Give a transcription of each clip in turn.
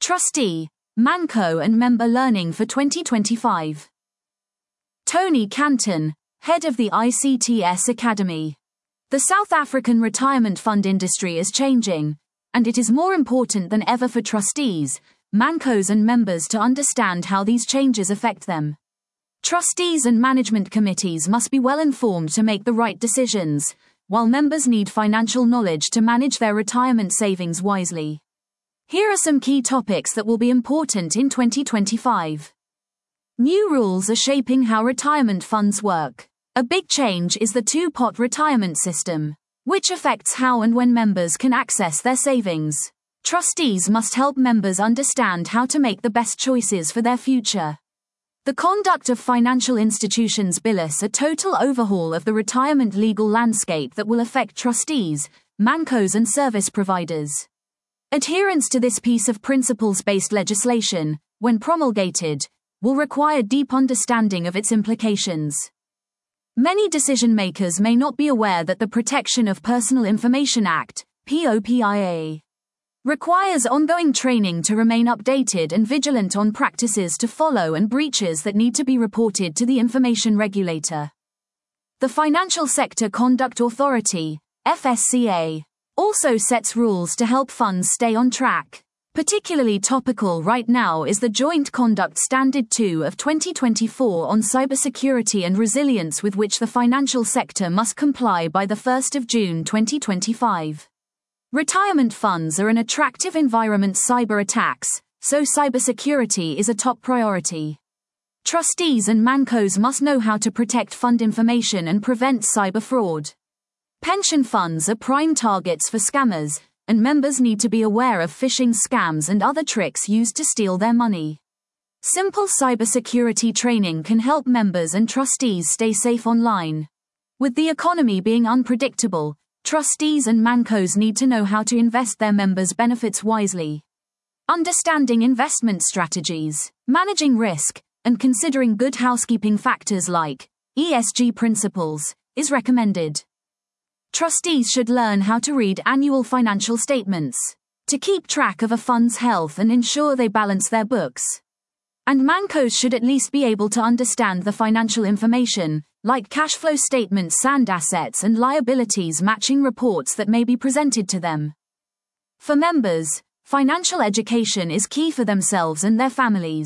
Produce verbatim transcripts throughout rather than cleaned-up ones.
Trustee, Manco and Member Learning for twenty twenty-five. Tony Canton, head of the I C T S Academy. The South African retirement fund industry is changing, and it is more important than ever for trustees, mancos and members to understand how these changes affect them. Trustees and management committees must be well informed to make the right decisions, while members need financial knowledge to manage their retirement savings wisely. Here are some key topics that will be important in twenty twenty-five. New rules are shaping how retirement funds work. A big change is the two-pot retirement system, which affects how and when members can access their savings. Trustees must help members understand how to make the best choices for their future. The Conduct of Financial Institutions Bill is a total overhaul of the retirement legal landscape that will affect trustees, mancos and service providers. Adherence to this piece of principles-based legislation, when promulgated, will require deep understanding of its implications. Many decision-makers may not be aware that the Protection of Personal Information Act, P O P I A, requires ongoing training to remain updated and vigilant on practices to follow and breaches that need to be reported to the information regulator. The Financial Sector Conduct Authority, F S C A, also sets rules to help funds stay on track. Particularly topical right now is the Joint Conduct Standard two of twenty twenty-four on cybersecurity and resilience, with which the financial sector must comply by the first of June twenty twenty-five. Retirement funds are an attractive environment for cyber attacks, so cybersecurity is a top priority. Trustees and mancos must know how to protect fund information and prevent cyber fraud. Pension funds are prime targets for scammers, and members need to be aware of phishing scams and other tricks used to steal their money. Simple cybersecurity training can help members and trustees stay safe online. With the economy being unpredictable, trustees and mancos need to know how to invest their members' benefits wisely. Understanding investment strategies, managing risk, and considering good housekeeping factors like E S G principles is recommended. Trustees should learn how to read annual financial statements to keep track of a fund's health and ensure they balance their books. And mancos should at least be able to understand the financial information, like cash flow statements and assets and liabilities matching reports that may be presented to them. For members, financial education is key for themselves and their families.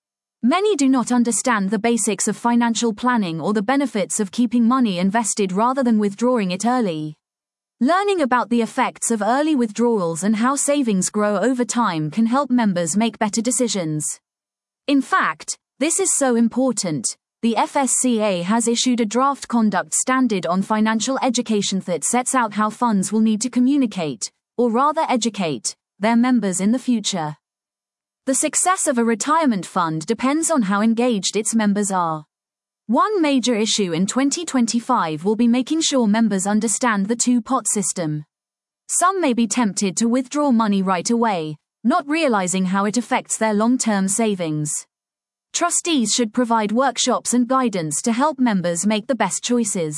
Many do not understand the basics of financial planning or the benefits of keeping money invested rather than withdrawing it early. Learning about the effects of early withdrawals and how savings grow over time can help members make better decisions. In fact, this is so important, the F S C A has issued a draft conduct standard on financial education that sets out how funds will need to communicate, or rather educate, their members in the future. The success of a retirement fund depends on how engaged its members are. One major issue in twenty twenty-five will be making sure members understand the two-pot system. Some may be tempted to withdraw money right away, not realizing how it affects their long-term savings. Trustees should provide workshops and guidance to help members make the best choices.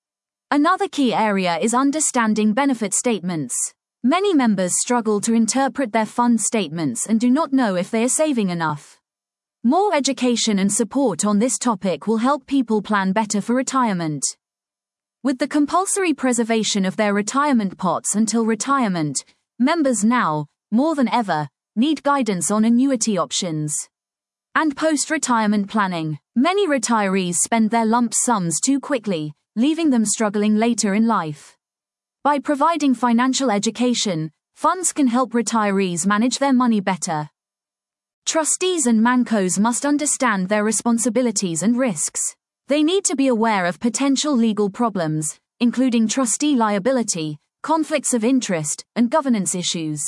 Another key area is understanding benefit statements. Many members struggle to interpret their fund statements and do not know if they are saving enough. More education and support on this topic will help people plan better for retirement. With the compulsory preservation of their retirement pots until retirement, members now, more than ever, need guidance on annuity options. And post-retirement planning. Many retirees spend their lump sums too quickly, leaving them struggling later in life. By providing financial education, funds can help retirees manage their money better. Trustees and mancos must understand their responsibilities and risks. They need to be aware of potential legal problems, including trustee liability, conflicts of interest, and governance issues.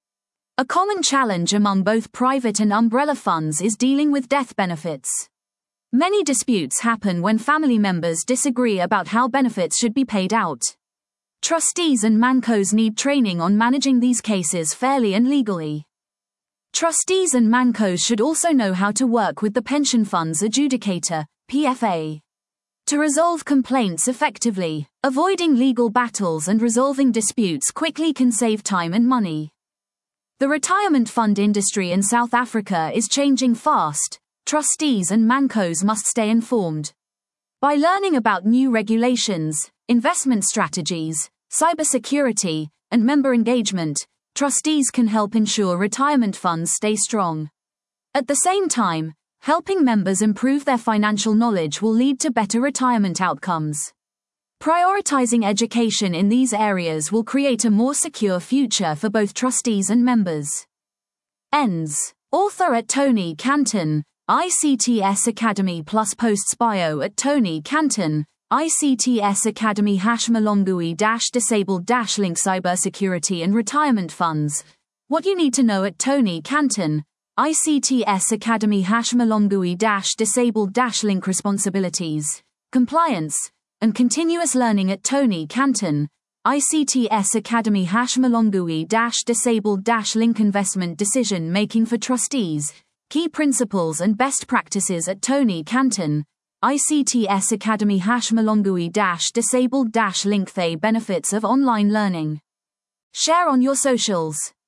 A common challenge among both private and umbrella funds is dealing with death benefits. Many disputes happen when family members disagree about how benefits should be paid out. Trustees and mancos need training on managing these cases fairly and legally. Trustees and mancos should also know how to work with the pension fund's adjudicator, P F A, to resolve complaints effectively. Avoiding legal battles and resolving disputes quickly can save time and money. The retirement fund industry in South Africa is changing fast. Trustees and mancos must stay informed. By learning about new regulations, investment strategies, cybersecurity, and member engagement, trustees can help ensure retirement funds stay strong. At the same time, helping members improve their financial knowledge will lead to better retirement outcomes. Prioritizing education in these areas will create a more secure future for both trustees and members. Ends. Author at Tony Canton, I C T S Academy plus posts bio at Tony Canton, I C T S Academy hash Malongui dash disabled dash link cybersecurity and retirement funds. What you need to know at Tony Canton, I C T S Academy hash Malongui dash disabled dash link responsibilities, compliance, and continuous learning at Tony Canton, I C T S Academy hash Malongui dash disabled dash link investment decision making for trustees, key principles and best practices at Tony Canton, I C T S Academy hash Malongui dash disabled dash link the benefits of online learning. Share on your socials.